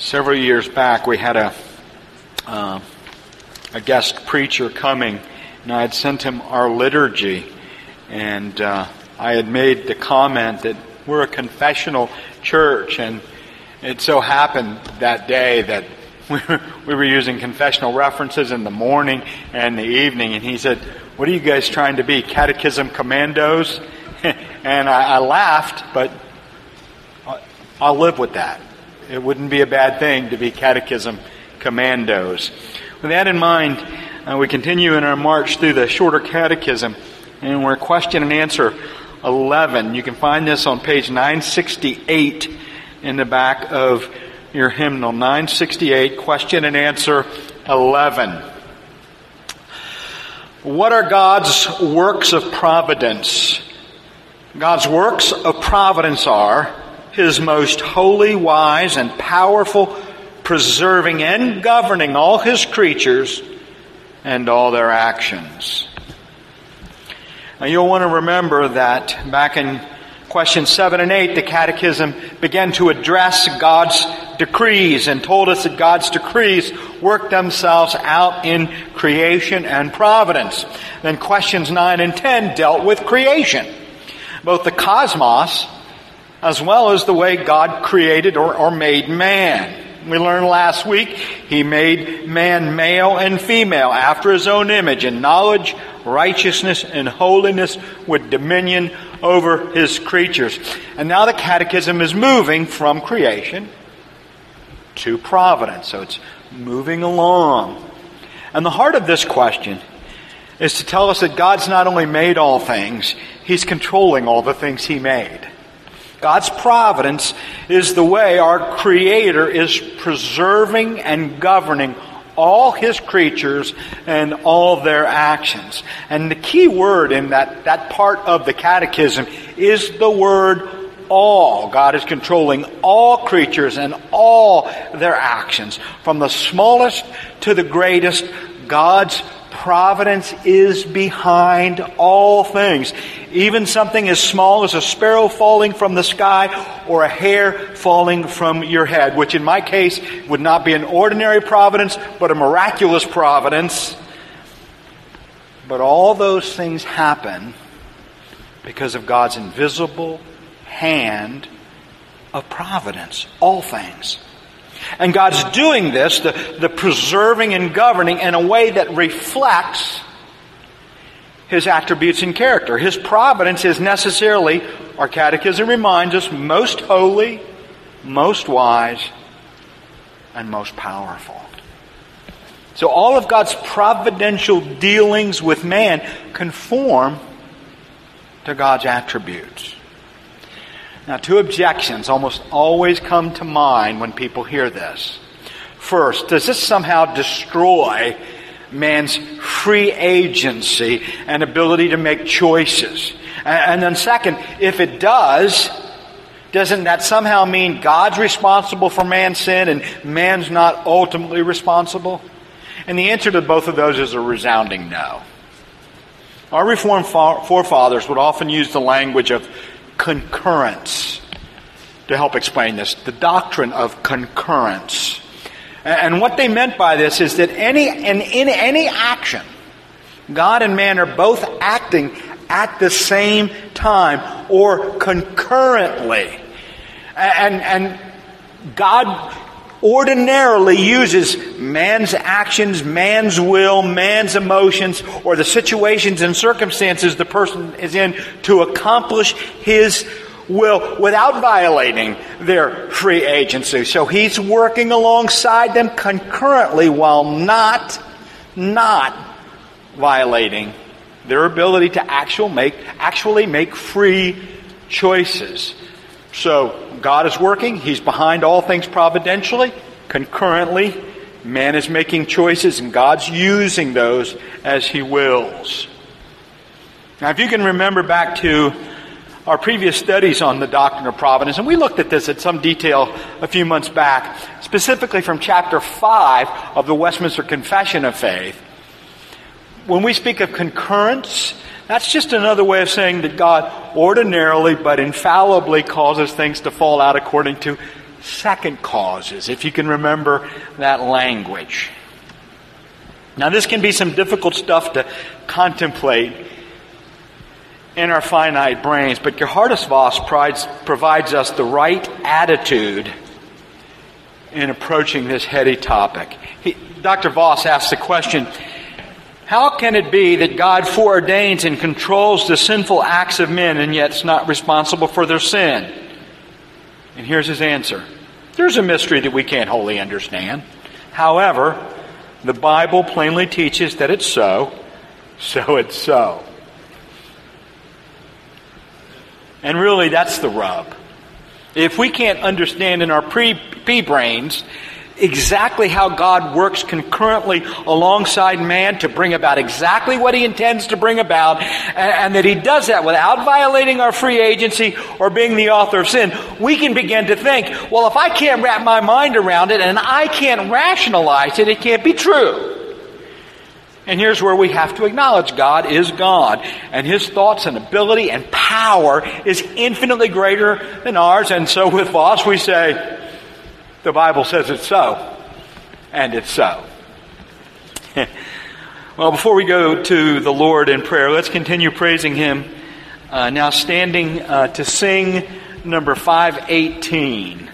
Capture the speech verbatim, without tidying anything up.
Several years back, we had a uh, a guest preacher coming, and I had sent him our liturgy, and uh, I had made the comment that we're a confessional church, and it so happened that day that we were, we were using confessional references in the morning and the evening, and he said, "What are you guys trying to be, catechism commandos?" And I, I laughed, but I'll live with that. It wouldn't be a bad thing to be catechism commandos. With that in mind, uh, we continue in our march through the shorter catechism, and we're question and answer eleven. You can find this on page nine sixty-eight in the back of your hymnal. nine sixty-eight, question and answer eleven. What are God's works of providence? God's works of providence are His most holy, wise, and powerful, preserving and governing all His creatures and all their actions. Now you'll want to remember that back in questions seven and eight, the Catechism began to address God's decrees and told us that God's decrees work themselves out in creation and providence. Then questions nine and ten dealt with creation, both the cosmos as well as the way God created or, or made man. We learned last week, He made man male and female after His own image in knowledge, righteousness, and holiness with dominion over His creatures. And now the Catechism is moving from creation to providence. So it's moving along. And the heart of this question is to tell us that God's not only made all things, He's controlling all the things He made. God's providence is the way our Creator is preserving and governing all His creatures and all their actions. And the key word in that, that part of the Catechism is the word all. God is controlling all creatures and all their actions. From the smallest to the greatest, God's providence is behind all things. Even something as small as a sparrow falling from the sky or a hair falling from your head, which in my case would not be an ordinary providence, but a miraculous providence. But all those things happen because of God's invisible hand of providence. All things. And God's doing this, the, the preserving and governing, in a way that reflects His attributes and character. His providence is necessarily, our Catechism reminds us, most holy, most wise, and most powerful. So all of God's providential dealings with man conform to God's attributes. Now, two objections almost always come to mind when people hear this. First, does this somehow destroy man's free agency and ability to make choices? And then second, if it does, doesn't that somehow mean God's responsible for man's sin and man's not ultimately responsible? And the answer to both of those is a resounding no. Our Reformed forefathers would often use the language of concurrence to help explain this, the doctrine of concurrence. And what they meant by this is that any in, in any action, God and man are both acting at the same time or concurrently. And, and God ordinarily uses man's actions, man's will, man's emotions, or the situations and circumstances the person is in to accomplish His will without violating their free agency. So He's working alongside them concurrently while not, not violating their ability to actual make, actually make free choices. So God is working. He's behind all things providentially. Concurrently, man is making choices and God's using those as He wills. Now, if you can remember back to our previous studies on the doctrine of providence, and we looked at this at some detail a few months back, specifically from chapter five of the Westminster Confession of Faith. When we speak of concurrence, that's just another way of saying that God ordinarily but infallibly causes things to fall out according to second causes, if you can remember that language. Now, this can be some difficult stuff to contemplate in our finite brains, but Geerhardus Vos provides, provides us the right attitude in approaching this heady topic. He, Doctor Vos asks the question, how can it be that God foreordains and controls the sinful acts of men and yet is not responsible for their sin? And here's his answer. There's a mystery that we can't wholly understand. However, the Bible plainly teaches that it's so, so it's so. And really, that's the rub. If we can't understand in our pre-brains exactly how God works concurrently alongside man to bring about exactly what He intends to bring about, and, and that He does that without violating our free agency or being the author of sin, we can begin to think, well, if I can't wrap my mind around it and I can't rationalize it, it can't be true. And here's where we have to acknowledge God is God, and His thoughts and ability and power is infinitely greater than ours. And so with Vos we say, the Bible says it's so, and it's so. Well, before we go to the Lord in prayer, let's continue praising Him. Uh, now standing uh, to sing number five eighteen.